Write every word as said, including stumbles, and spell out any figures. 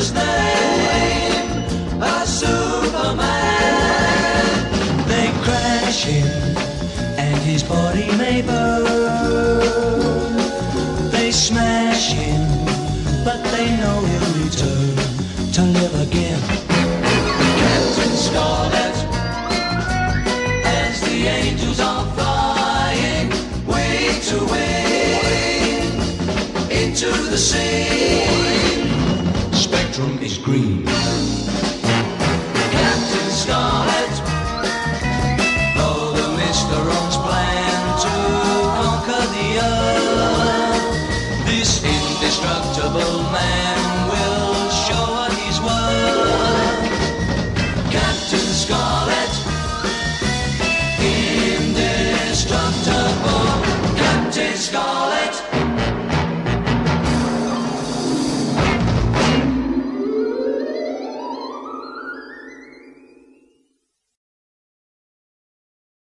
his name, a Superman. They crash him and his body may burn. They smash him, but they know he'll return to live again. Captain Scarlet, as the angels are flying wing to wing into the sea. Spectrum is green.